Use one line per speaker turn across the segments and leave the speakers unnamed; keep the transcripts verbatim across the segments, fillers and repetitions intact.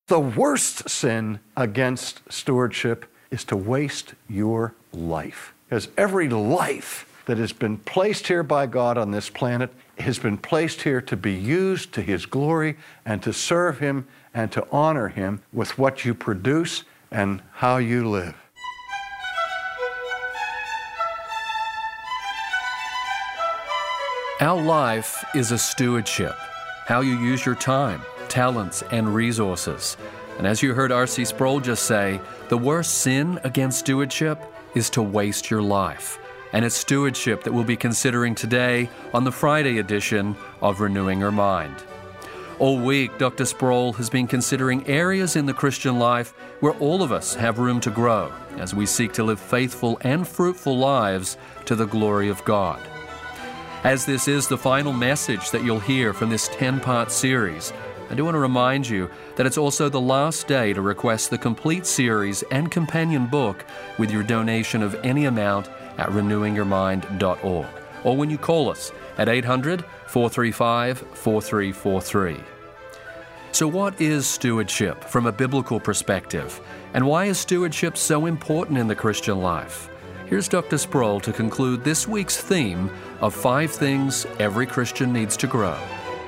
The worst sin against stewardship is to waste your life. Because every life that has been placed here by God on this planet has been placed here to be used to His glory and to serve Him and to honor Him with what you produce and how you live.
Our life is a stewardship, how you use your time, talents, and resources. And as you heard R C Sproul just say, the worst sin against stewardship is to waste your life. And it's stewardship that we'll be considering today on the Friday edition of Renewing Your Mind. All week, Doctor Sproul has been considering areas in the Christian life where all of us have room to grow as we seek to live faithful and fruitful lives to the glory of God. As this is the final message that you'll hear from this ten-part series, I do want to remind you that it's also the last day to request the complete series and companion book with your donation of any amount at renewing your mind dot org, or when you call us at eight hundred, four three five, four three four three. So what is stewardship from a biblical perspective? And why is stewardship so important in the Christian life? Here's Doctor Sproul to conclude this week's theme of five things every Christian needs to grow.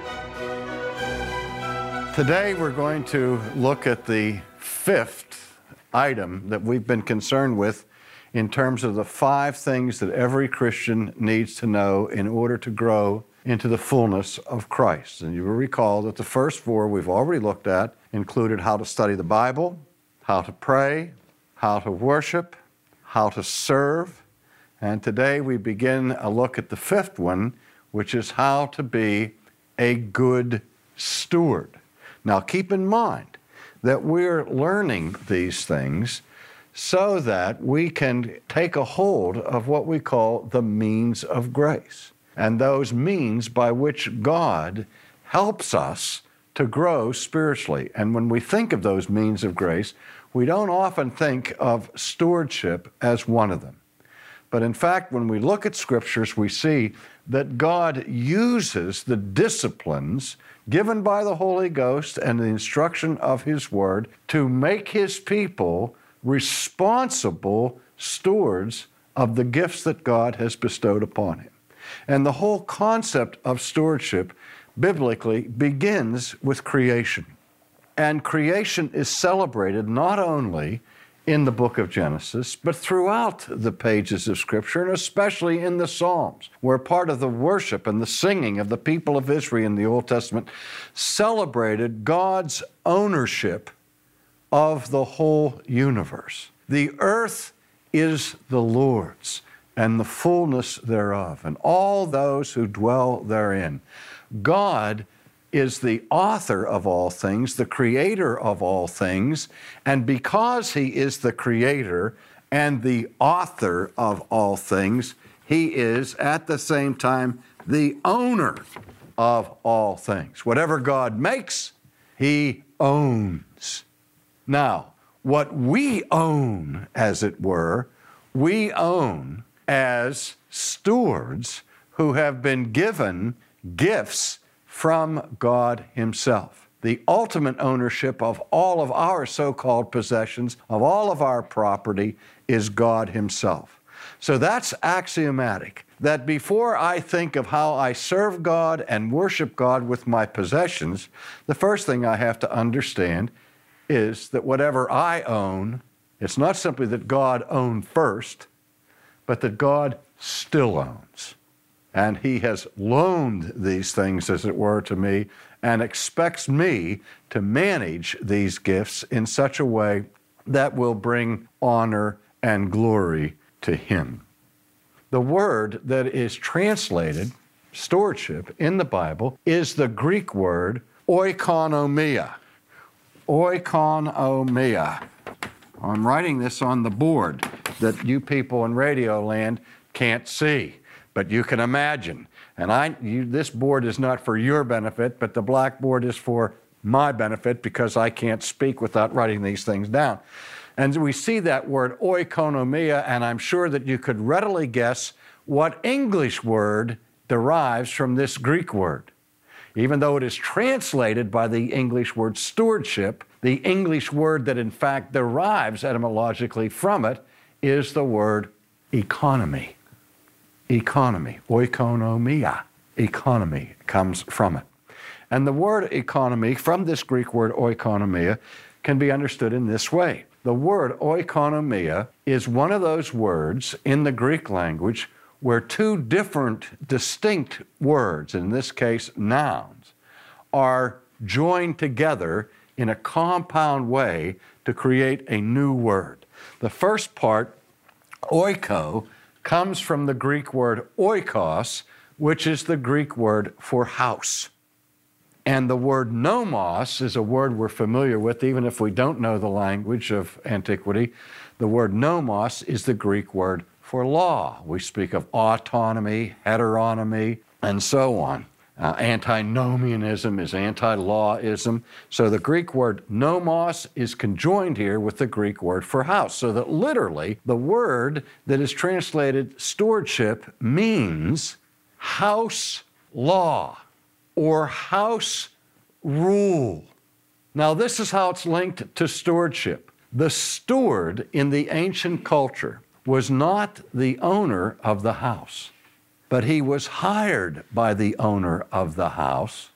Today we're going to look at the fifth item that we've been concerned with in terms of the five things that every Christian needs to know in order to grow into the fullness of Christ. And you will recall that the first four we've already looked at included how to study the Bible, how to pray, how to worship, how to serve, and today we begin a look at the fifth one, which is how to be a good steward. Now keep in mind that we're learning these things so that we can take a hold of what we call the means of grace, and those means by which God helps us to grow spiritually. And when we think of those means of grace, we don't often think of stewardship as one of them. But in fact, when we look at scriptures, we see that God uses the disciplines given by the Holy Ghost and the instruction of His Word to make His people responsible stewards of the gifts that God has bestowed upon Him. And the whole concept of stewardship biblically begins with creation. And creation is celebrated not only in the book of Genesis, but throughout the pages of Scripture, and especially in the Psalms, where part of the worship and the singing of the people of Israel in the Old Testament celebrated God's ownership of the whole universe. The earth is the Lord's, and the fullness thereof, and all those who dwell therein. God is the author of all things, the creator of all things, and because He is the creator and the author of all things, He is at the same time the owner of all things. Whatever God makes, He owns. Now, what we own, as it were, we own as stewards who have been given gifts from God Himself. The ultimate ownership of all of our so-called possessions, of all of our property, is God Himself. So that's axiomatic, that before I think of how I serve God and worship God with my possessions, the first thing I have to understand is that whatever I own, it's not simply that God owned first, but that God still owns. And He has loaned these things, as it were, to me, and expects me to manage these gifts in such a way that will bring honor and glory to Him. The word that is translated stewardship in the Bible is the Greek word oikonomia. Oikonomia. I'm writing this on the board that you people in Radio Land can't see, but you can imagine. And I, you, this board is not for your benefit, but the blackboard is for my benefit because I can't speak without writing these things down. And we see that word oikonomia, and I'm sure that you could readily guess what English word derives from this Greek word. even though it is translated by the English word stewardship, the English word that in fact derives etymologically from it is the word economy. Economy, oikonomia, economy comes from it. And the word economy, from this Greek word oikonomia, can be understood in this way. The word oikonomia is one of those words in the Greek language where two different distinct words, in this case nouns, are joined together in a compound way to create a new word. The first part, oiko, comes from the Greek word oikos, which is the Greek word for house. And the word nomos is a word we're familiar with, even if we don't know the language of antiquity. The word nomos is the Greek word for law. We speak of autonomy, heteronomy, and so on. Uh, antinomianism is anti-lawism. So the Greek word nomos is conjoined here with the Greek word for house, so that literally the word that is translated stewardship means house law or house rule. Now this is how it's linked to stewardship. The steward in the ancient culture was not the owner of the house, but he was hired by the owner of the house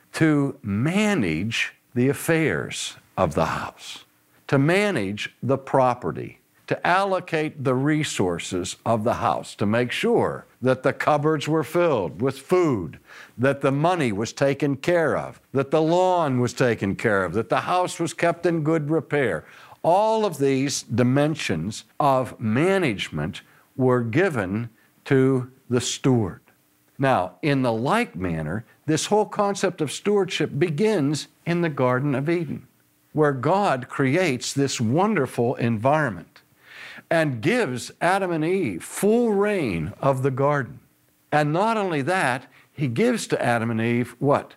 to manage the affairs of the house, to manage the property, to allocate the resources of the house, to make sure that the cupboards were filled with food, that the money was taken care of, that the lawn was taken care of, that the house was kept in good repair. All of these dimensions of management were given to the steward. Now, in the like manner, this whole concept of stewardship begins in the Garden of Eden, where God creates this wonderful environment and gives Adam and Eve full reign of the garden. And not only that, he gives to Adam and Eve what?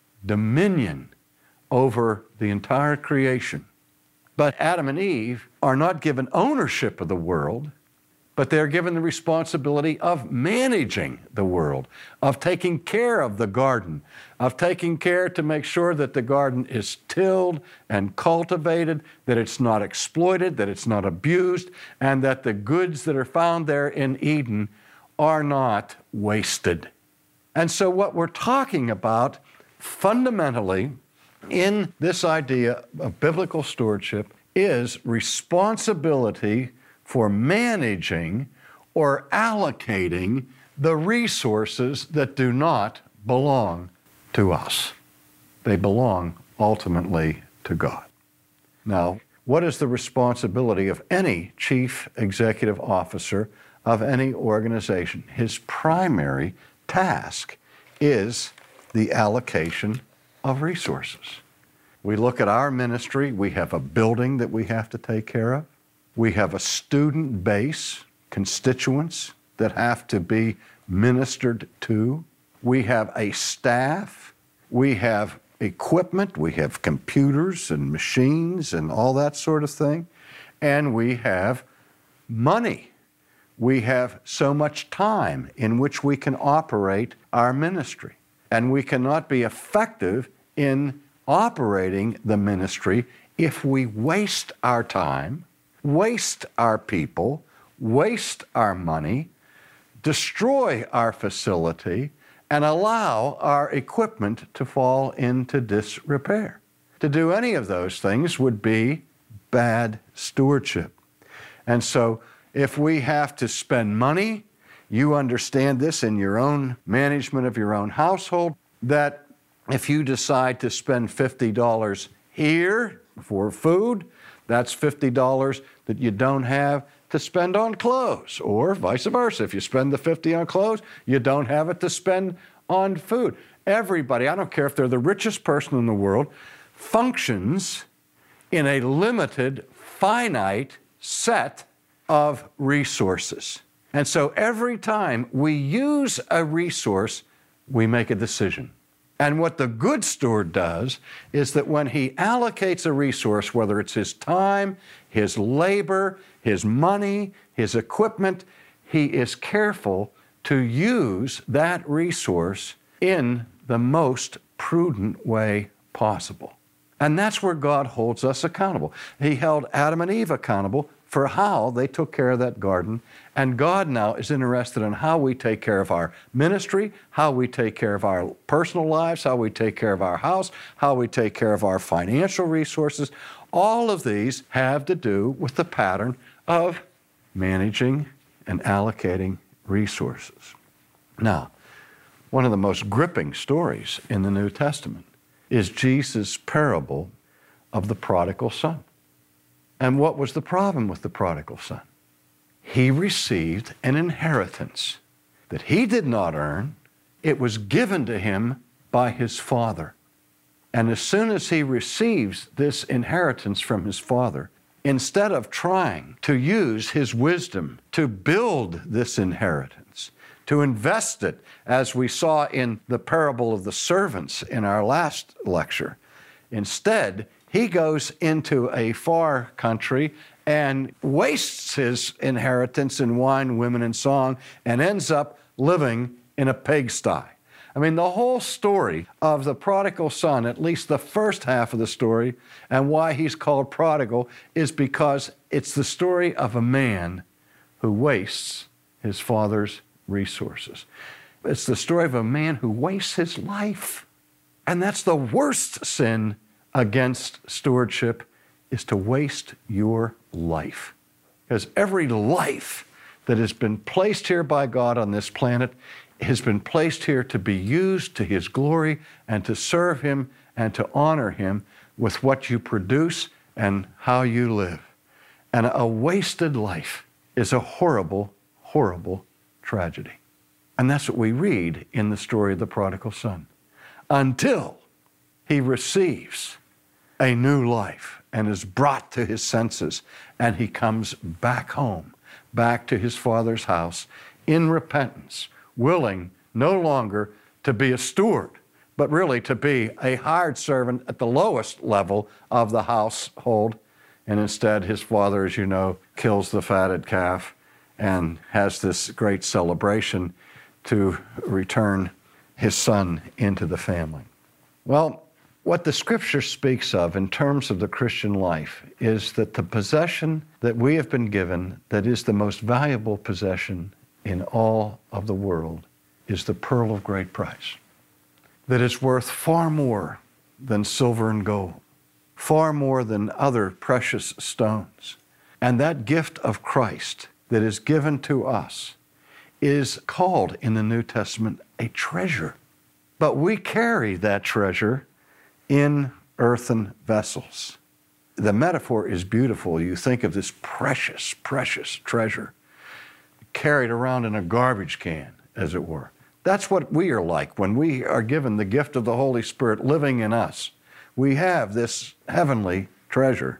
Dominion over the entire creation. But Adam and Eve are not given ownership of the world, but they're given the responsibility of managing the world, of taking care of the garden, of taking care to make sure that the garden is tilled and cultivated, that it's not exploited, that it's not abused, and that the goods that are found there in Eden are not wasted. And so what we're talking about fundamentally in this idea of biblical stewardship is responsibility for managing or allocating the resources that do not belong to us. They belong ultimately to God. Now, what is the responsibility of any chief executive officer of any organization? His primary task is the allocation of resources. We look at our ministry, we have a building that we have to take care of. We have a student base, constituents that have to be ministered to. We have a staff. We have equipment. We have computers and machines and all that sort of thing. And we have money. We have so much time in which we can operate our ministry. And we cannot be effective in operating the ministry if we waste our time, waste our people, waste our money, destroy our facility, and allow our equipment to fall into disrepair. To do any of those things would be bad stewardship. And so if we have to spend money, you understand this in your own management of your own household, that if you decide to spend fifty dollars here for food, that's fifty dollars that you don't have to spend on clothes, or vice versa. If you spend the fifty dollars on clothes, you don't have it to spend on food. Everybody, I don't care if they're the richest person in the world, functions in a limited, finite set of resources. And so every time we use a resource, we make a decision. And what the good steward does is that when he allocates a resource, whether it's his time, his labor, his money, his equipment, he is careful to use that resource in the most prudent way possible. And that's where God holds us accountable. He held Adam and Eve accountable for how they took care of that garden. And God now is interested in how we take care of our ministry, how we take care of our personal lives, how we take care of our house, how we take care of our financial resources. All of these have to do with the pattern of managing and allocating resources. Now, one of the most gripping stories in the New Testament is Jesus' parable of the prodigal son. And what was the problem with the prodigal son? He received an inheritance that he did not earn. It was given to him by his father. And as soon as he receives this inheritance from his father, instead of trying to use his wisdom to build this inheritance, to invest it, as we saw in the parable of the servants in our last lecture, instead, he goes into a far country and wastes his inheritance in wine, women, and song, and ends up living in a pigsty. I mean, the whole story of the prodigal son, at least the first half of the story, and why he's called prodigal, is because it's the story of a man who wastes his father's resources. It's the story of a man who wastes his life. And that's the worst sin against stewardship, is to waste your life. Because every life that has been placed here by God on this planet has been placed here to be used to His glory and to serve Him and to honor Him with what you produce and how you live. And a wasted life is a horrible, horrible tragedy. And that's what we read in the story of the prodigal son. Until he receives a new life and is brought to his senses, and he comes back home, back to his father's house in repentance, willing no longer to be a steward, but really to be a hired servant at the lowest level of the household. And instead, his father, as you know, kills the fatted calf and has this great celebration to return his son into the family. Well, what the Scripture speaks of in terms of the Christian life is that the possession that we have been given, that is the most valuable possession in all of the world, is the pearl of great price, that is worth far more than silver and gold, far more than other precious stones. And that gift of Christ that is given to us is called in the New Testament a treasure. But we carry that treasure in earthen vessels. The metaphor is beautiful. You think of this precious, precious treasure carried around in a garbage can, as it were. That's what we are like when we are given the gift of the Holy Spirit living in us. We have this heavenly treasure,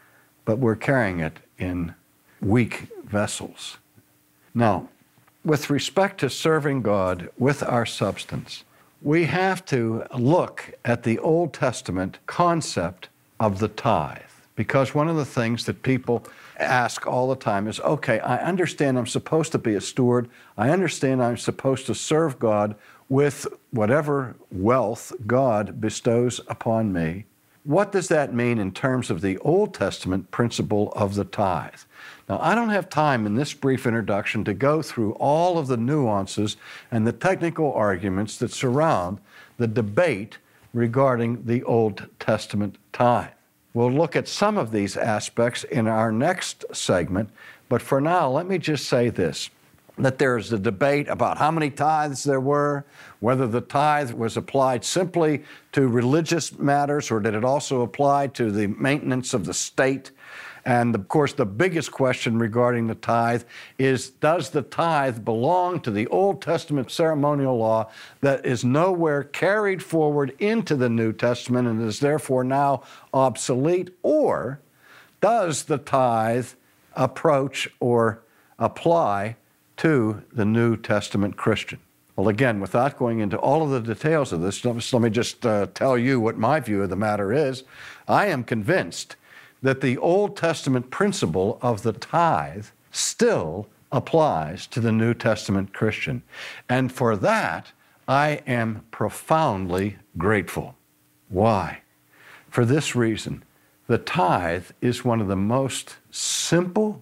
but we're carrying it in weak vessels. Now, with respect to serving God with our substance, we have to look at the Old Testament concept of the tithe, because one of the things that people ask all the time is, okay, I understand I'm supposed to be a steward. I understand I'm supposed to serve God with whatever wealth God bestows upon me. What does that mean in terms of the Old Testament principle of the tithe? Now, I don't have time in this brief introduction to go through all of the nuances and the technical arguments that surround the debate regarding the Old Testament tithe. We'll look at some of these aspects in our next segment, but for now, let me just say this, that there's a debate about how many tithes there were, whether the tithe was applied simply to religious matters or did it also apply to the maintenance of the state. And of course, the biggest question regarding the tithe is, does the tithe belong to the Old Testament ceremonial law that is nowhere carried forward into the New Testament and is therefore now obsolete? Or does the tithe approach or apply to the New Testament Christian? Well, again, without going into all of the details of this, let me just uh, tell you what my view of the matter is. I am convinced that the Old Testament principle of the tithe still applies to the New Testament Christian. And for that, I am profoundly grateful. Why? For this reason. The tithe is one of the most simple,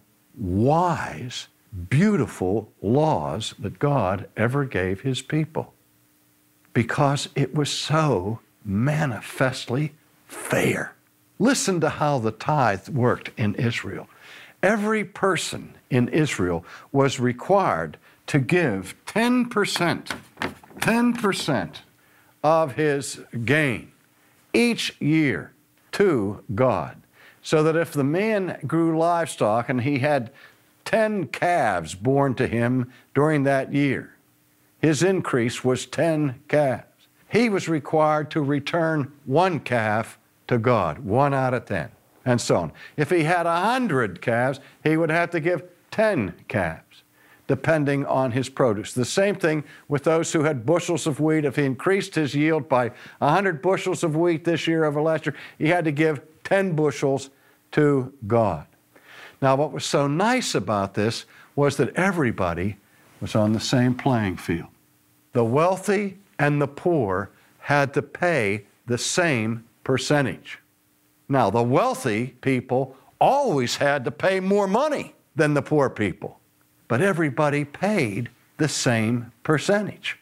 wise, beautiful laws that God ever gave his people, because it was so manifestly fair. Listen to how the tithe worked in Israel. Every person in Israel was required to give ten percent, ten percent of his gain each year to God. So that if the man grew livestock and he had ten calves born to him during that year, his increase was ten calves. He was required to return one calf to God, one out of ten, and so on. If he had a hundred calves, he would have to give ten calves, depending on his produce. The same thing with those who had bushels of wheat. If he increased his yield by a hundred bushels of wheat this year over last year, he had to give ten bushels to God. Now, what was so nice about this was that everybody was on the same playing field. The wealthy and the poor had to pay the same percentage. Now, the wealthy people always had to pay more money than the poor people, but everybody paid the same percentage,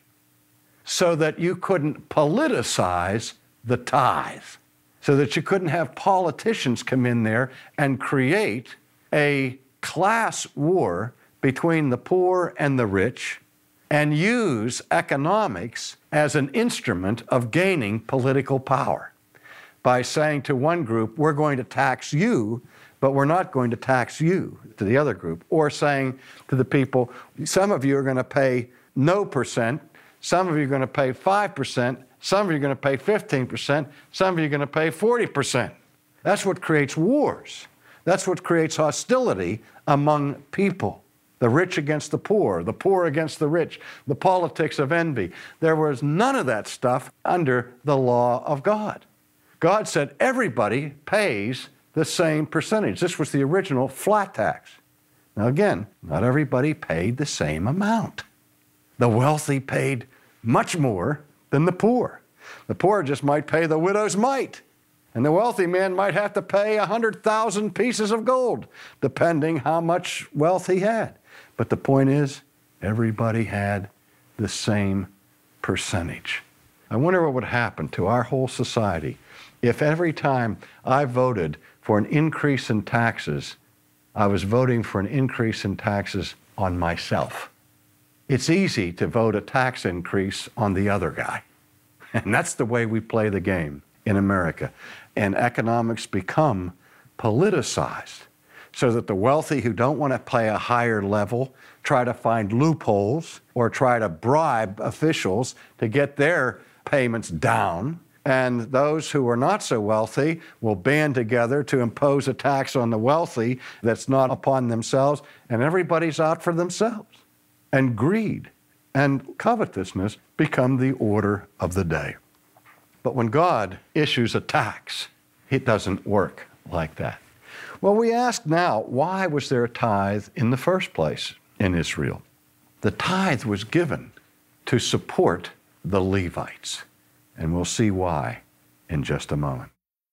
so that you couldn't politicize the tithe, so that you couldn't have politicians come in there and create a class war between the poor and the rich and use economics as an instrument of gaining political power by saying to one group, we're going to tax you, but we're not going to tax you, to the other group. Or saying to the people, some of you are going to pay no percent, some of you are going to pay five percent, some of you are going to pay fifteen percent, some of you are going to pay forty percent. That's what creates wars. That's what creates hostility among people. The rich against the poor, the poor against the rich, the politics of envy. There was none of that stuff under the law of God. God said everybody pays the same percentage. This was the original flat tax. Now again, not everybody paid the same amount. The wealthy paid much more than the poor. The poor just might pay the widow's mite, and the wealthy man might have to pay a hundred thousand pieces of gold, depending how much wealth he had. But the point is, everybody had the same percentage. I wonder what would happen to our whole society if every time I voted for an increase in taxes, I was voting for an increase in taxes on myself. It's easy to vote a tax increase on the other guy. And that's the way we play the game in America. And economics become politicized, so that the wealthy who don't want to pay a higher level try to find loopholes or try to bribe officials to get their payments down. And those who are not so wealthy will band together to impose a tax on the wealthy that's not upon themselves, and everybody's out for themselves. And greed and covetousness become the order of the day. But when God issues a tax, it doesn't work like that. Well, we ask now, why was there a tithe in the first place in Israel? The tithe was given to support the Levites, and we'll see why in just a moment.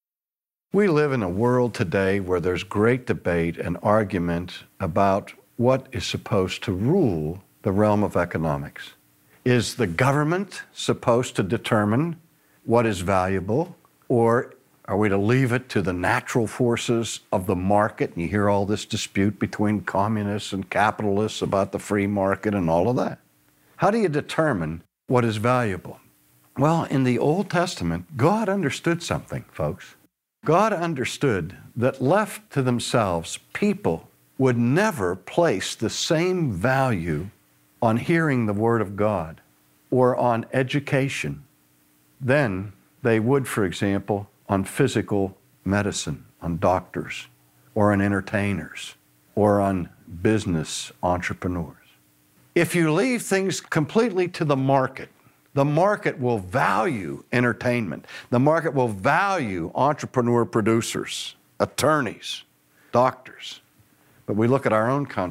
We live in a world today where there's great debate and argument about what is supposed to rule the realm of economics. Is the government supposed to determine what is valuable, or are we to leave it to the natural forces of the market? And you hear all this dispute between communists and capitalists about the free market and all of that. How do you determine what is valuable? Well, in the Old Testament, God understood something, folks. God understood that left to themselves, people would never place the same value on hearing the Word of God or on education than they would, for example, on physical medicine, on doctors, or on entertainers, or on business entrepreneurs. If you leave things completely to the market, the market will value entertainment. The market will value entrepreneur producers, attorneys, doctors. But we look at our own country,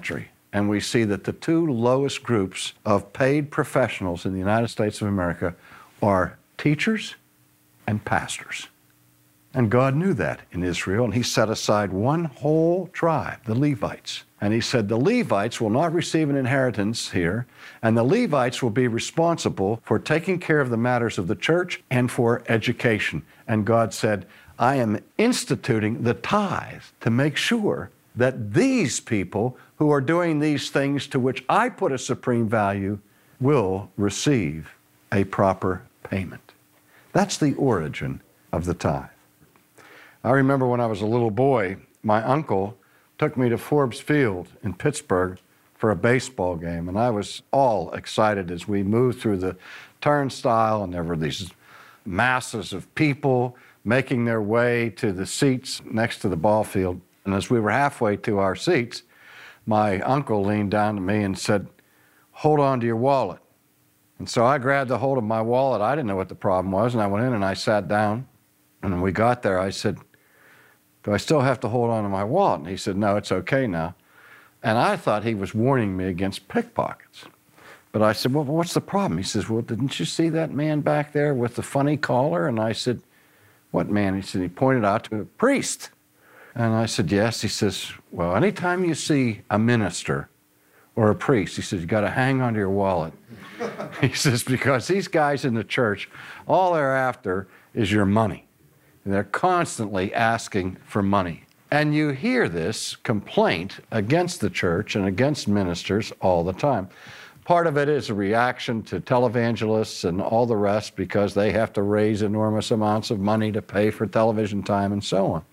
and we see that the two lowest groups of paid professionals in the United States of America are teachers and pastors. And God knew that in Israel, and he set aside one whole tribe, the Levites. And he said, the Levites will not receive an inheritance here, and the Levites will be responsible for taking care of the matters of the church and for education. And God said, I am instituting the tithe to make sure that these people who are doing these things to which I put a supreme value will receive a proper payment. That's the origin of the tithe. I remember when I was a little boy, my uncle took me to Forbes Field in Pittsburgh for a baseball game, and I was all excited as we moved through the turnstile, and there were these masses of people making their way to the seats next to the ball field. And as we were halfway to our seats, my uncle leaned down to me and said, hold on to your wallet. And so I grabbed a hold of my wallet. I didn't know what the problem was, and I went in and I sat down. And when we got there, I said, do I still have to hold on to my wallet? And he said, no, it's okay now. And I thought he was warning me against pickpockets. But I said, well, what's the problem? He says, well, didn't you see that man back there with the funny collar? And I said, what man? He said, he pointed out to a priest. And I said, yes. He says, well, anytime you see a minister or a priest, he says, you got to hang on to your wallet. He says, because these guys in the church, all they're after is your money. And they're constantly asking for money. And you hear this complaint against the church and against ministers all the time. Part of it is a reaction to televangelists and all the rest because they have to raise enormous amounts of money to pay for television time and so on.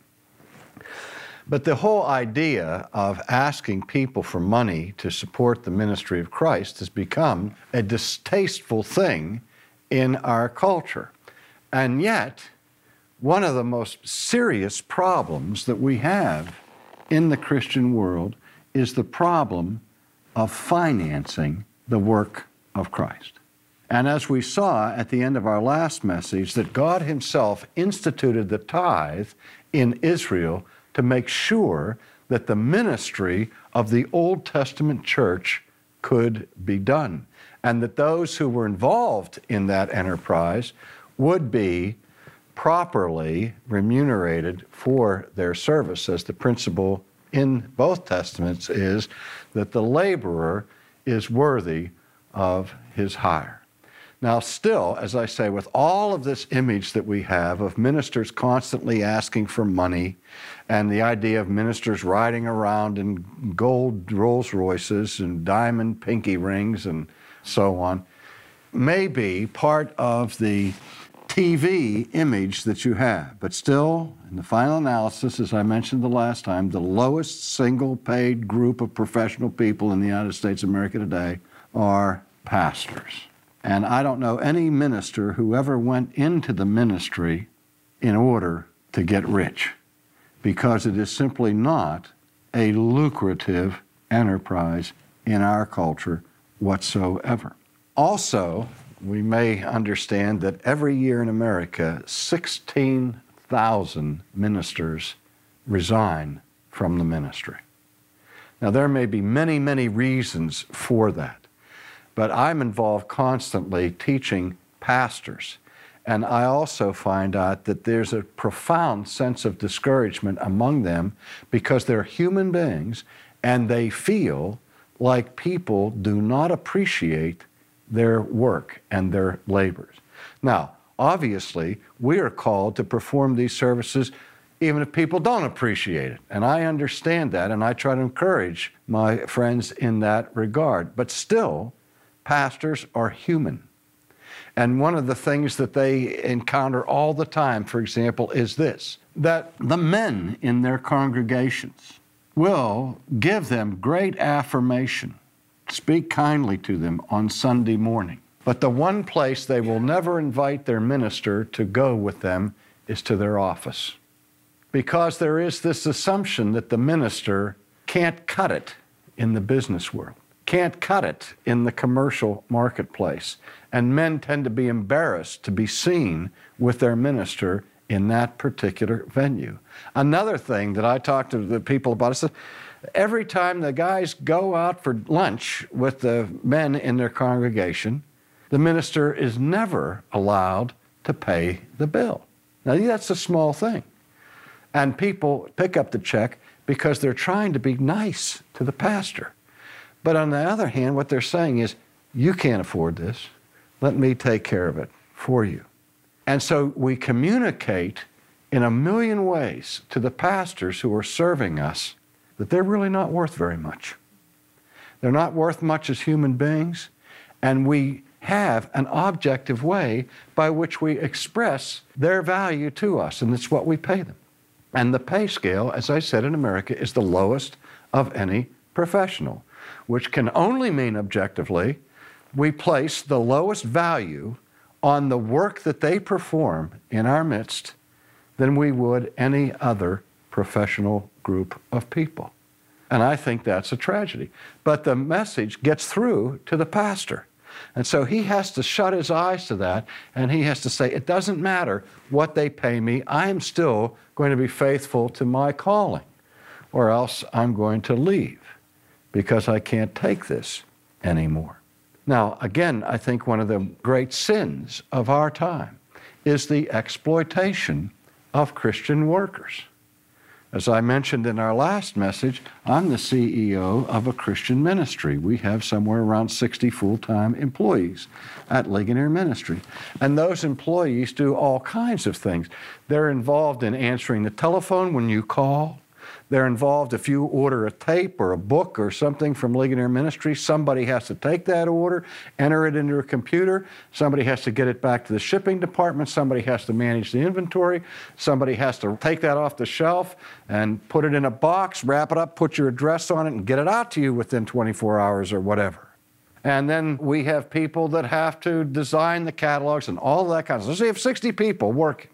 But the whole idea of asking people for money to support the ministry of Christ has become a distasteful thing in our culture. And yet, one of the most serious problems that we have in the Christian world is the problem of financing the work of Christ. And as we saw at the end of our last message, that God himself instituted the tithe in Israel to make sure that the ministry of the Old Testament church could be done, and that those who were involved in that enterprise would be properly remunerated for their service, as the principle in both Testaments is that the laborer is worthy of his hire. Now still, as I say, with all of this image that we have of ministers constantly asking for money, and the idea of ministers riding around in gold Rolls Royces and diamond pinky rings and so on, may be part of the T V image that you have. But still, in the final analysis, as I mentioned the last time, the lowest single paid group of professional people in the United States of America today are pastors. And I don't know any minister who ever went into the ministry in order to get rich, because it is simply not a lucrative enterprise in our culture whatsoever. Also, we may understand that every year in America, sixteen thousand ministers resign from the ministry. Now, there may be many, many reasons for that, but I'm involved constantly teaching pastors, and I also find out that there's a profound sense of discouragement among them because they're human beings and they feel like people do not appreciate their work and their labors. Now, obviously, we are called to perform these services even if people don't appreciate it. And I understand that, and I try to encourage my friends in that regard. But still, pastors are human. And one of the things that they encounter all the time, for example, is this, that the men in their congregations will give them great affirmation, speak kindly to them on Sunday morning. But the one place they will never invite their minister to go with them is to their office. Because there is this assumption that the minister can't cut it in the business world, can't cut it in the commercial marketplace. And men tend to be embarrassed to be seen with their minister in that particular venue. Another thing that I talk to the people about is Every time the guys go out for lunch with the men in their congregation, the minister is never allowed to pay the bill. Now, that's a small thing. And people pick up the check because they're trying to be nice to the pastor. But on the other hand, what they're saying is, you can't afford this. Let me take care of it for you. And so we communicate in a million ways to the pastors who are serving us that they're really not worth very much. They're not worth much as human beings, and we have an objective way by which we express their value to us, and it's what we pay them. And the pay scale, as I said, in America, is the lowest of any professional, which can only mean objectively we place the lowest value on the work that they perform in our midst than we would any other professional group of people. And I think that's a tragedy. But the message gets through to the pastor. And so he has to shut his eyes to that, and he has to say, it doesn't matter what they pay me, I am still going to be faithful to my calling, or else I'm going to leave because I can't take this anymore. Now, again, I think one of the great sins of our time is the exploitation of Christian workers. As I mentioned in our last message, I'm the C E O of a Christian ministry. We have somewhere around sixty full-time employees at Ligonier Ministry. And those employees do all kinds of things. They're involved in answering the telephone when you call. They're involved if you order a tape or a book or something from Ligonier Ministry, somebody has to take that order, enter it into a computer, somebody has to get it back to the shipping department, somebody has to manage the inventory, somebody has to take that off the shelf and put it in a box, wrap it up, put your address on it, and get it out to you within twenty-four hours or whatever. And then we have people that have to design the catalogs and all that kind of stuff. So you have sixty people working,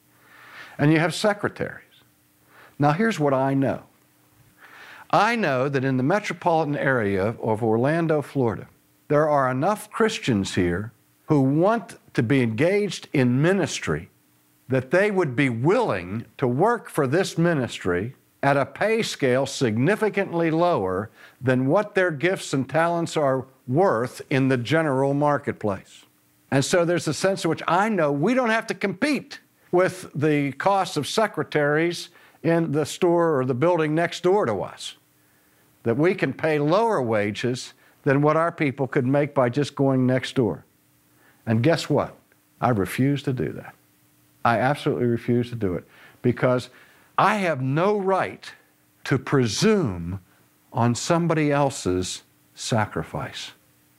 and you have secretaries. Now, here's what I know. I know that in the metropolitan area of Orlando, Florida, there are enough Christians here who want to be engaged in ministry that they would be willing to work for this ministry at a pay scale significantly lower than what their gifts and talents are worth in the general marketplace. And so there's a sense in which I know we don't have to compete with the cost of secretaries in the store or the building next door to us, that we can pay lower wages than what our people could make by just going next door. And guess what? I refuse to do that. I absolutely refuse to do it because I have no right to presume on somebody else's sacrifice.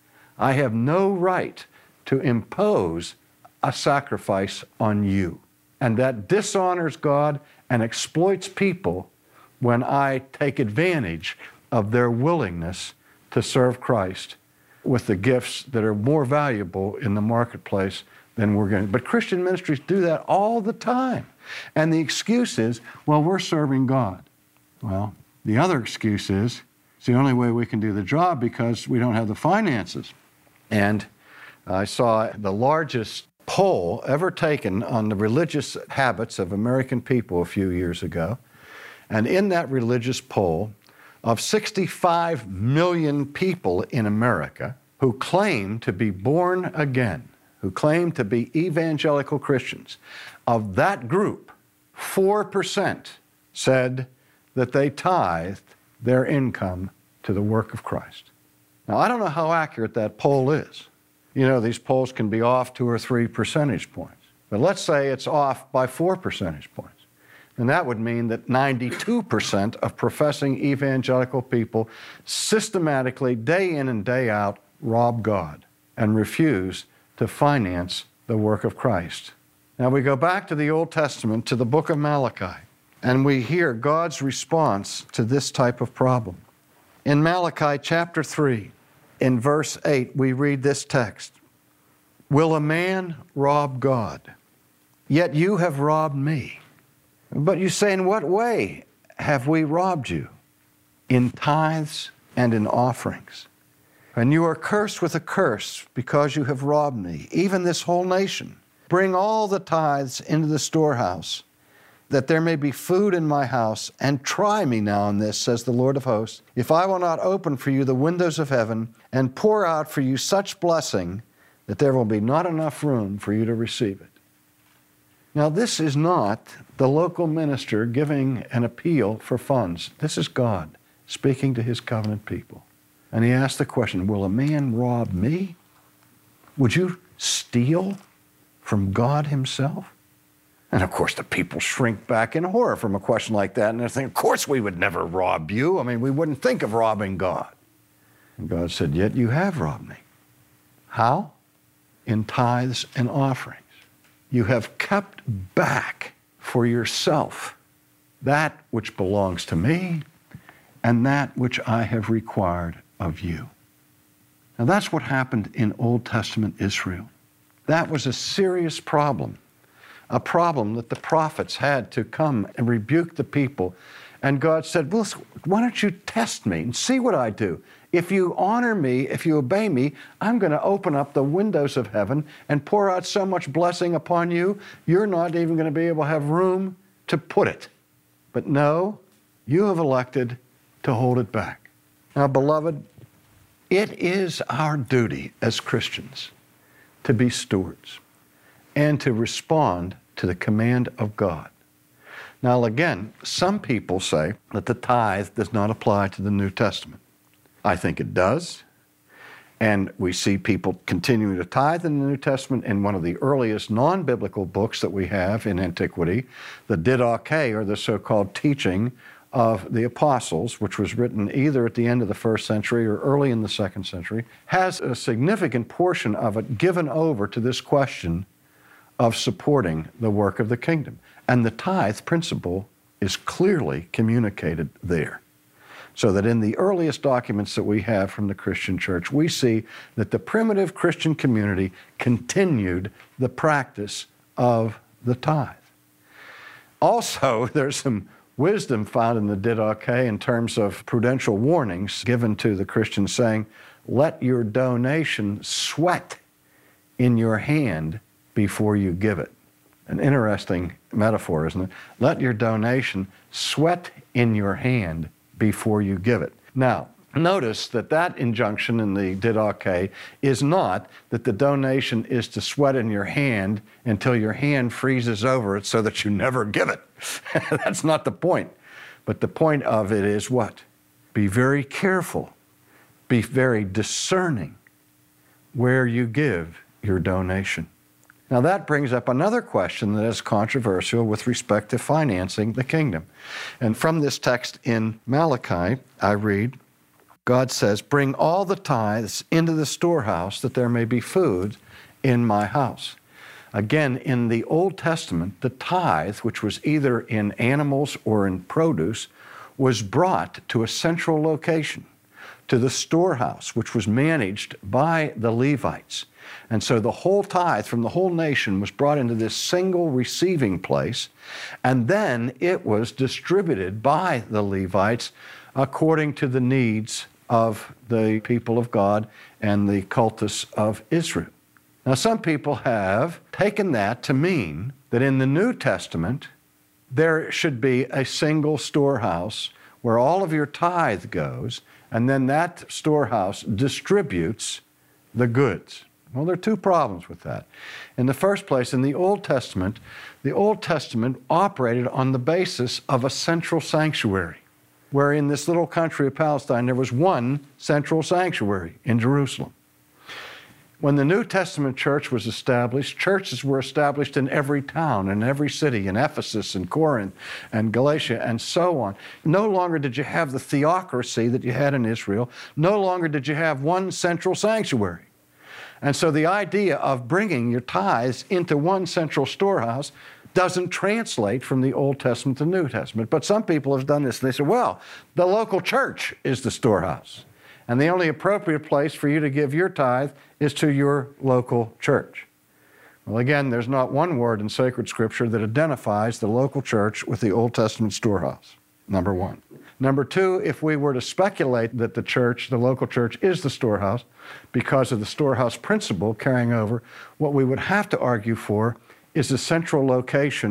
I have no right to impose a sacrifice on you. And that dishonors God and exploits people when I take advantage of their willingness to serve Christ with the gifts that are more valuable in the marketplace than we're going to. But Christian ministries do that all the time. And the excuse is, well, we're serving God. Well, the other excuse is, it's the only way we can do the job because we don't have the finances. And I saw the largest poll ever taken on the religious habits of American people a few years ago. And in that religious poll, of sixty-five million people in America who claim to be born again, who claim to be evangelical Christians, of that group, four percent said that they tithed their income to the work of Christ. Now, I don't know how accurate that poll is. You know, these polls can be off two or three percentage points. But let's say it's off by four percentage points. And that would mean that ninety-two percent of professing evangelical people systematically, day in and day out, rob God and refuse to finance the work of Christ. Now we go back to the Old Testament, to the book of Malachi, and we hear God's response to this type of problem. In Malachi chapter three, in verse eight, we read this text, "Will a man rob God? Yet you have robbed me." But you say, in what way have we robbed you? In tithes and in offerings. And you are cursed with a curse because you have robbed me, even this whole nation. Bring all the tithes into the storehouse, that there may be food in my house, and try me now in this, says the Lord of hosts, if I will not open for you the windows of heaven and pour out for you such blessing that there will be not enough room for you to receive it. Now, this is not the local minister giving an appeal for funds. This is God speaking to his covenant people. And he asked the question, will a man rob me? Would you steal from God himself? And of course, the people shrink back in horror from a question like that, and they think, of course we would never rob you. I mean, we wouldn't think of robbing God. And God said, yet you have robbed me. How? In tithes and offerings. You have kept back for yourself that which belongs to me and that which I have required of you. Now that's what happened in Old Testament Israel. That was a serious problem, a problem that the prophets had to come and rebuke the people. And God said, well, why don't you test me and see what I do? If you honor me, if you obey me, I'm going to open up the windows of heaven and pour out so much blessing upon you, you're not even going to be able to have room to put it. But no, you have elected to hold it back. Now, beloved, it is our duty as Christians to be stewards and to respond to the command of God. Now, again, some people say that the tithe does not apply to the New Testament. I think it does. And we see people continuing to tithe in the New Testament in one of the earliest non-biblical books that we have in antiquity, the Didache, or the so-called teaching of the apostles, which was written either at the end of the first century or early in the second century, has a significant portion of it given over to this question of supporting the work of the kingdom. And the tithe principle is clearly communicated there. So that in the earliest documents that we have from the Christian church, we see that the primitive Christian community continued the practice of the tithe. Also, there's some wisdom found in the Didache in terms of prudential warnings given to the Christians saying, let your donation sweat in your hand before you give it. An interesting metaphor, isn't it? Let your donation sweat in your hand before you give it. Now, notice that that injunction in the Didache is not that the donation is to sweat in your hand until your hand freezes over it so that you never give it. That's not the point. But the point of it is what? Be very careful. Be very discerning where you give your donation. Now that brings up another question that is controversial with respect to financing the kingdom. And from this text in Malachi, I read, God says, bring all the tithes into the storehouse that there may be food in my house. Again, in the Old Testament, the tithe, which was either in animals or in produce, was brought to a central location, to the storehouse, which was managed by the Levites. And so the whole tithe from the whole nation was brought into this single receiving place, and then it was distributed by the Levites according to the needs of the people of God and the cultus of Israel. Now, some people have taken that to mean that in the New Testament, there should be a single storehouse where all of your tithe goes, and then that storehouse distributes the goods. Well, there are two problems with that. In the first place, in the Old Testament, the Old Testament operated on the basis of a central sanctuary, where in this little country of Palestine, there was one central sanctuary in Jerusalem. When the New Testament church was established, churches were established in every town and every city, in Ephesus and Corinth and Galatia and so on. No longer did you have the theocracy that you had in Israel. No longer did you have one central sanctuary. And so the idea of bringing your tithes into one central storehouse doesn't translate from the Old Testament to the New Testament. But some people have done this, and they say, well, the local church is the storehouse, and the only appropriate place for you to give your tithe is to your local church. Well, again, there's not one word in sacred scripture that identifies the local church with the Old Testament storehouse, number one. Number two, if we were to speculate that the church, the local church, is the storehouse because of the storehouse principle carrying over, what we would have to argue for is the central location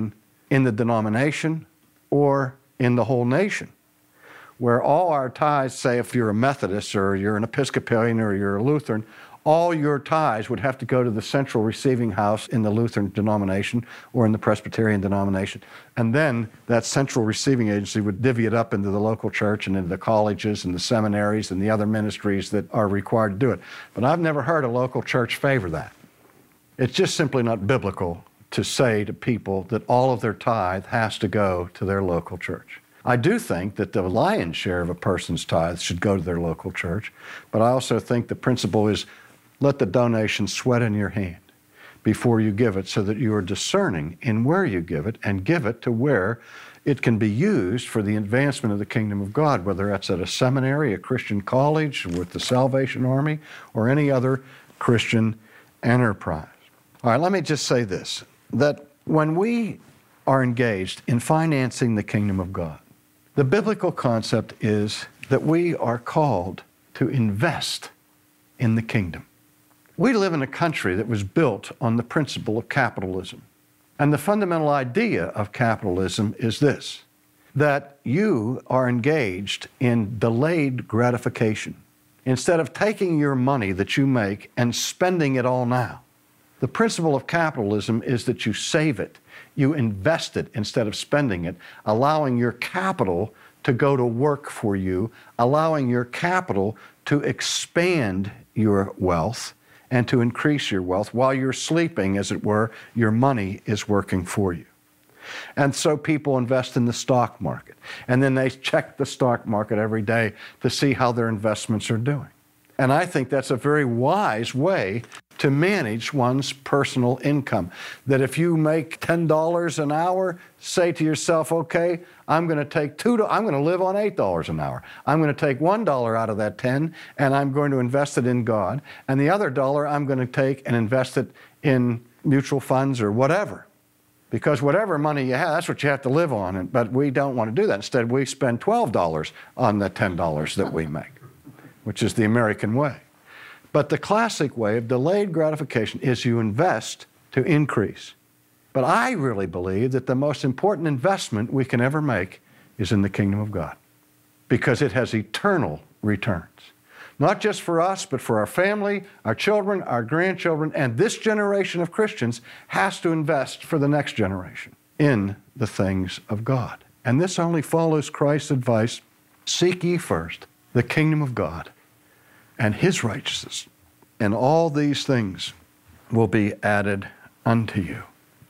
in the denomination or in the whole nation, where all our tithes, say if you're a Methodist or you're an Episcopalian or you're a Lutheran, all your tithes would have to go to the central receiving house in the Lutheran denomination or in the Presbyterian denomination. And then that central receiving agency would divvy it up into the local church and into the colleges and the seminaries and the other ministries that are required to do it. But I've never heard a local church favor that. It's just simply not biblical to say to people that all of their tithe has to go to their local church. I do think that the lion's share of a person's tithe should go to their local church, but I also think the principle is let the donation sweat in your hand before you give it so that you are discerning in where you give it and give it to where it can be used for the advancement of the kingdom of God, whether that's at a seminary, a Christian college, with the Salvation Army, or any other Christian enterprise. All right, let me just say this, that when we are engaged in financing the kingdom of God, the biblical concept is that we are called to invest in the kingdom. We live in a country that was built on the principle of capitalism. And the fundamental idea of capitalism is this, that you are engaged in delayed gratification. Instead of taking your money that you make and spending it all now, the principle of capitalism is that you save it. You invest it instead of spending it, allowing your capital to go to work for you, allowing your capital to expand your wealth and to increase your wealth. While you're sleeping, as it were, your money is working for you. And so people invest in the stock market, and then they check the stock market every day to see how their investments are doing. And I think that's a very wise way to manage one's personal income. That if you make ten dollars an hour, say to yourself, okay, I'm going to take two, I'm going to live on eight dollars an hour. I'm going to take one dollar out of that ten, and I'm going to invest it in God. And the other dollar I'm going to take and invest it in mutual funds or whatever. Because whatever money you have, that's what you have to live on. But we don't want to do that. Instead, we spend twelve dollars on the ten dollars that we make, which is the American way. But the classic way of delayed gratification is you invest to increase. But I really believe that the most important investment we can ever make is in the kingdom of God, because it has eternal returns. Not just for us, but for our family, our children, our grandchildren, and this generation of Christians has to invest for the next generation in the things of God. And this only follows Christ's advice, seek ye first the kingdom of God and his righteousness, and all these things will be added unto you.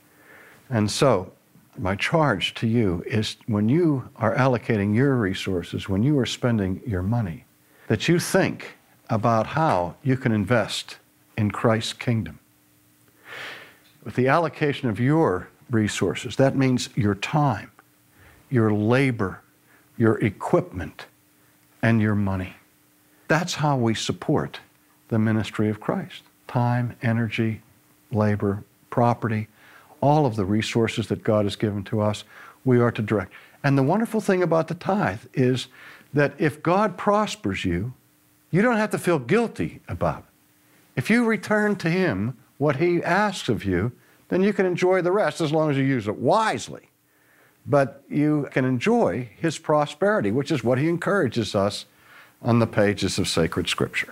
And so, my charge to you is when you are allocating your resources, when you are spending your money, that you think about how you can invest in Christ's kingdom. With the allocation of your resources, that means your time, your labor, your equipment, and your money. That's how we support the ministry of Christ. Time, energy, labor, property, all of the resources that God has given to us, we are to direct. And the wonderful thing about the tithe is that if God prospers you, you don't have to feel guilty about it. If you return to him what he asks of you, then you can enjoy the rest as long as you use it wisely. But you can enjoy his prosperity, which is what he encourages us on the pages of sacred Scripture.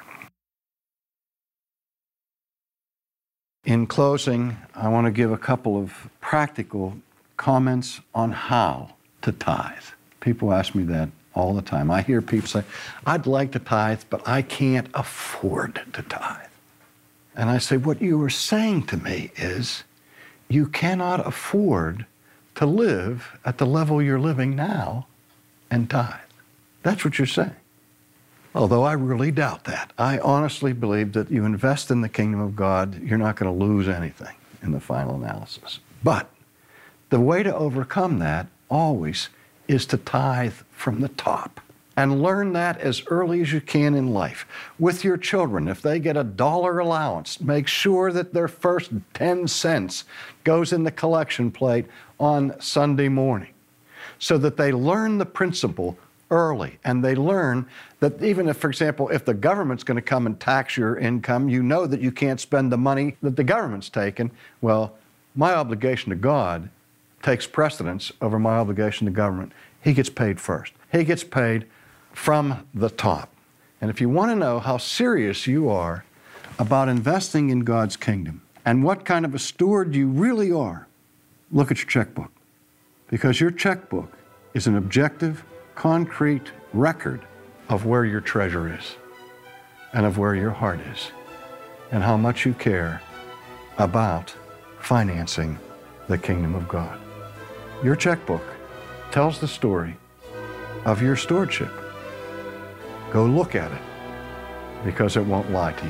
In closing, I want to give a couple of practical comments on how to tithe. People ask me that all the time. I hear people say, I'd like to tithe, but I can't afford to tithe. And I say, what you are saying to me is, you cannot afford to live at the level you're living now and tithe. That's what you're saying. Although I really doubt that. I honestly believe that you invest in the kingdom of God, you're not going to lose anything in the final analysis. But the way to overcome that always is to tithe from the top. And learn that as early as you can in life. With your children, if they get a dollar allowance, make sure that their first ten cents goes in the collection plate on Sunday morning, so that they learn the principle early, and they learn that even if, for example, if the government's going to come and tax your income, you know that you can't spend the money that the government's taken. Well, my obligation to God takes precedence over my obligation to government. He gets paid first. He gets paid from the top. And if you want to know how serious you are about investing in God's kingdom and what kind of a steward you really are, look at your checkbook. Because your checkbook is an objective, concrete record of where your treasure is and of where your heart is and how much you care about financing the kingdom of God. Your checkbook tells the story of your stewardship. Go look at it, because it won't lie to you.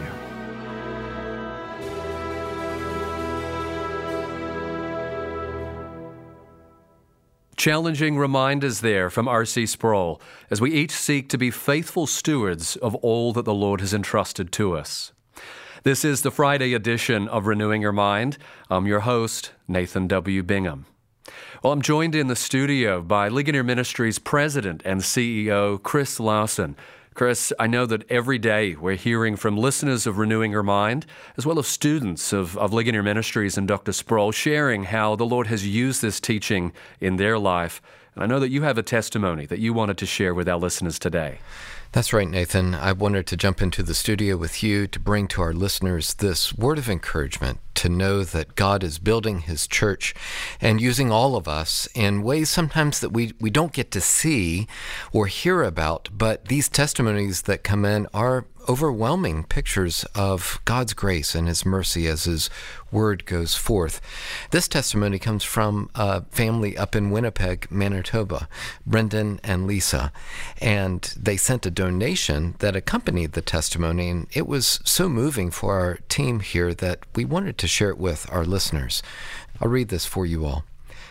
Challenging reminders there from R C Sproul as we each seek to be faithful stewards of all that the Lord has entrusted to us. This is the Friday edition of Renewing Your Mind. I'm your host, Nathan W. Bingham. Well, I'm joined in the studio by Ligonier Ministries President and C E O, Chris Lawson. Chris, I know that every day we're hearing from listeners of Renewing Your Mind, as well as students of, of Ligonier Ministries and Doctor Sproul, sharing how the Lord has used this teaching in their life. And I know that you have a testimony that you wanted to share with our listeners today.
That's right, Nathan. I wanted to jump into the studio with you to bring to our listeners this word of encouragement to know that God is building His church and using all of us in ways sometimes that we, we don't get to see or hear about, but these testimonies that come in are overwhelming pictures of God's grace and His mercy as His word goes forth. This testimony comes from a family up in Winnipeg, Manitoba, Brendan and Lisa, and they sent a donation that accompanied the testimony, and it was so moving for our team here that we wanted to share it with our listeners. I'll read this for you all.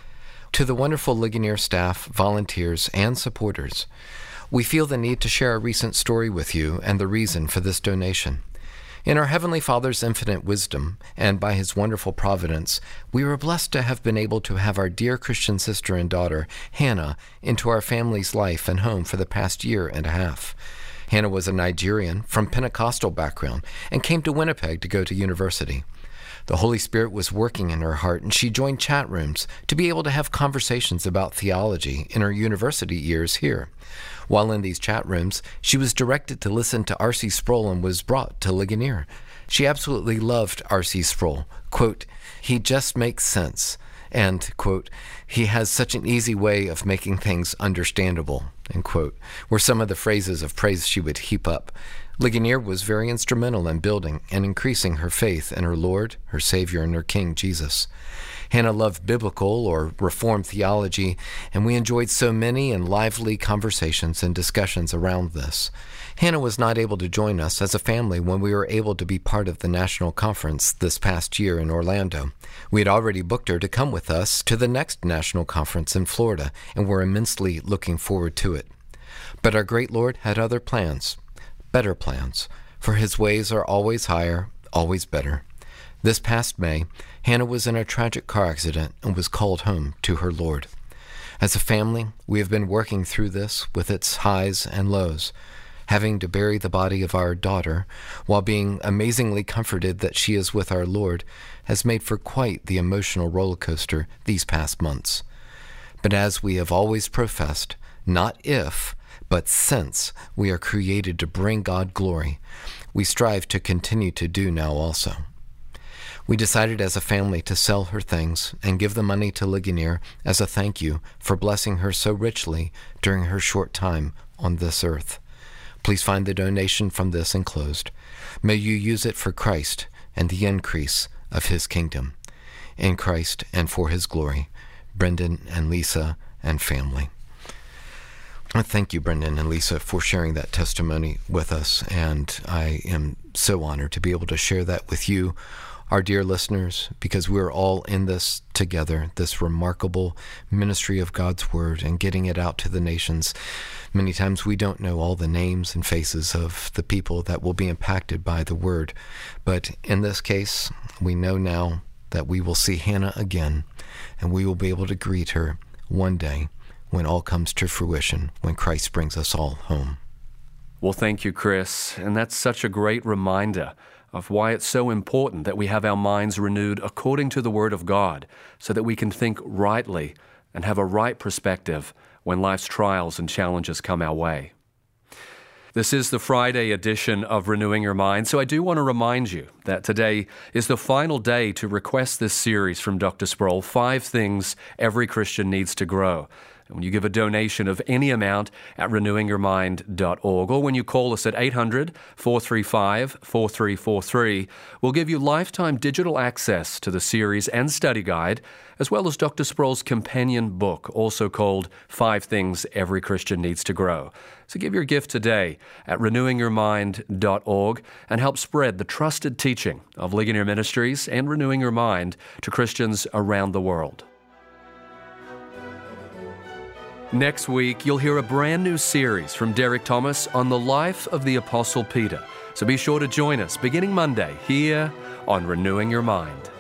To the wonderful Ligonier staff, volunteers, and supporters, we feel the need to share a recent story with you and the reason for this donation. In our Heavenly Father's infinite wisdom and by His wonderful providence, we were blessed to have been able to have our dear Christian sister and daughter, Hannah, into our family's life and home for the past year and a half. Hannah was a Nigerian from Pentecostal background and came to Winnipeg to go to university. The Holy Spirit was working in her heart, and she joined chat rooms to be able to have conversations about theology in her university years here. While in these chat rooms, she was directed to listen to R C Sproul and was brought to Ligonier. She absolutely loved R C Sproul. Quote, "He just makes sense." And, quote, "He has such an easy way of making things understandable," end quote, were some of the phrases of praise she would heap up. Ligonier was very instrumental in building and increasing her faith in her Lord, her Savior, and her King, Jesus. Hannah loved biblical or Reformed theology, and we enjoyed so many and lively conversations and discussions around this. Hannah was not able to join us as a family when we were able to be part of the national conference this past year in Orlando. We had already booked her to come with us to the next national conference in Florida, and were immensely looking forward to it. But our great Lord had other plans. Better plans, for His ways are always higher, always better. This past May, Hannah was in a tragic car accident and was called home to her Lord. As a family, we have been working through this with its highs and lows, having to bury the body of our daughter while being amazingly comforted that she is with our Lord has made for quite the emotional roller coaster these past months. But as we have always professed, not if, but since we are created to bring God glory, we strive to continue to do now also. We decided as a family to sell her things and give the money to Ligonier as a thank you for blessing her so richly during her short time on this earth. Please find the donation from this enclosed. May you use it for Christ and the increase of His kingdom. In Christ and for His glory, Brendan and Lisa and family. Thank you, Brendan and Lisa, for sharing that testimony with us, and I am so honored to be able to share that with you, our dear listeners, because we're all in this together, this remarkable ministry of God's Word and getting it out to the nations. Many times we don't know all the names and faces of the people that will be impacted by the Word, but in this case, we know now that we will see Hannah again, and we will be able to greet her one day when all comes to fruition, when Christ brings us all home.
Well, thank you, Chris. And that's such a great reminder of why it's so important that we have our minds renewed according to the Word of God so that we can think rightly and have a right perspective when life's trials and challenges come our way. This is the Friday edition of Renewing Your Mind, so I do want to remind you that today is the final day to request this series from Doctor Sproul, Five Things Every Christian Needs to Grow. And when you give a donation of any amount at renewing your mind dot org, or when you call us at eight hundred, four three five, four three four three, we'll give you lifetime digital access to the series and study guide, as well as Doctor Sproul's companion book, also called Five Things Every Christian Needs to Grow. So give your gift today at renewing your mind dot org and help spread the trusted teaching of Ligonier Ministries and Renewing Your Mind to Christians around the world. Next week, you'll hear a brand new series from Derek Thomas on the life of the Apostle Peter. So be sure to join us beginning Monday here on Renewing Your Mind.